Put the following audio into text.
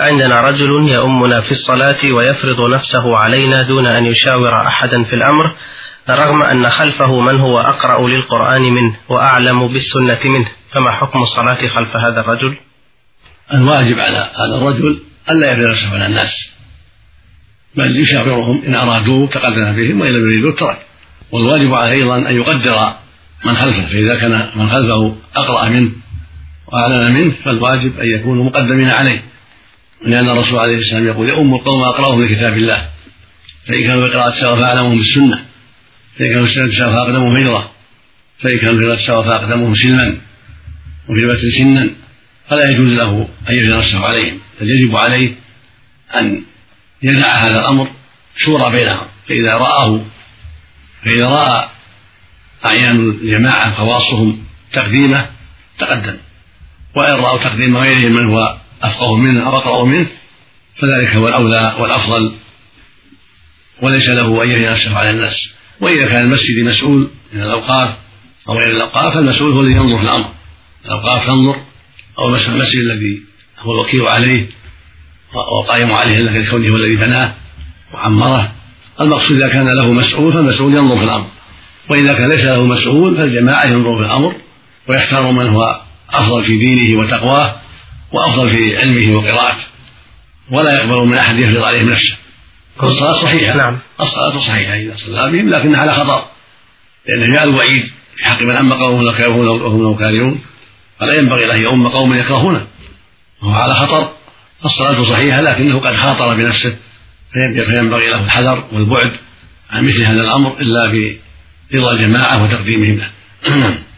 عندنا رجل يؤمنا في الصلاة ويفرض نفسه علينا دون أن يشاور أحدا في الأمر، رغم أن خلفه من هو أقرأ للقرآن منه وأعلم بالسنة منه، فما حكم الصلاة خلف هذا الرجل؟ الواجب على هذا الرجل ألا يفرض نفسه على الناس، بل يشاورهم إن أرادوه تقدم بهم وإن لم يريدوه ترك. والواجب عليه أيضا أن يقدر من خلفه، فإذا كان من خلفه أقرأ منه وأعلم منه فالواجب أن يكونوا مقدمين عليه، لأن الرسول عليه السلام يقول: يؤم القوم أقرأهم لكتاب الله، فإن كانوا بقراءة سواء فأعلمهم بالسنة، فإن كانوا بالسنة سواء فأقدمهم هجرة، فإن كانوا بقراءة سواء فأقدمهم سلما، وفي رواية سنا، فلا يجوز له أن يجري نفسه عليهم، بل يجب عليه أن يدع هذا الأمر شورى بينهم، فإذا رأى أعيان الجماعة خواصهم تقديمه تقدم، وإن رأوا تقديم غيرهم من هو أفقه منه أو أقرأ منه فذلك هو الأولى والأفضل، وليس له أن يجري نفسه على الناس. وإذا كان المسجد مسؤول من الأوقاف أو غير الأوقاف فالمسؤول هو الذي ينظر في الأمر، الأوقاف تنظر، أو المسجد الذي هو الوكيل عليه وقائم عليه لكونه هو الذي بناه وعمره. المقصود إذا كان له مسؤول فالمسؤول ينظر في الأمر، وإذا كان ليس له مسؤول فالجماعة ينظر في الأمر ويختار من هو أفضل في دينه وتقواه وأفضل في علمه وقراءته، ولا يقبل من أحد يفرض عليه نفسه. والصلاة صحيحة. نعم. الصلاة صحيحة إذا صلى بهم، لكن على خطر، لأن جاء الوعيد في حق من أم قوم وهم كارهون، فلا ينبغي له يؤم قوم يكرهونه وهو على خطر. الصلاة صحيحة لكنه قد خاطر بنفسه، فينبغي له الحذر والبعد عن مثل هذا الأمر إلا برضا الجماعة وتقديمهم له.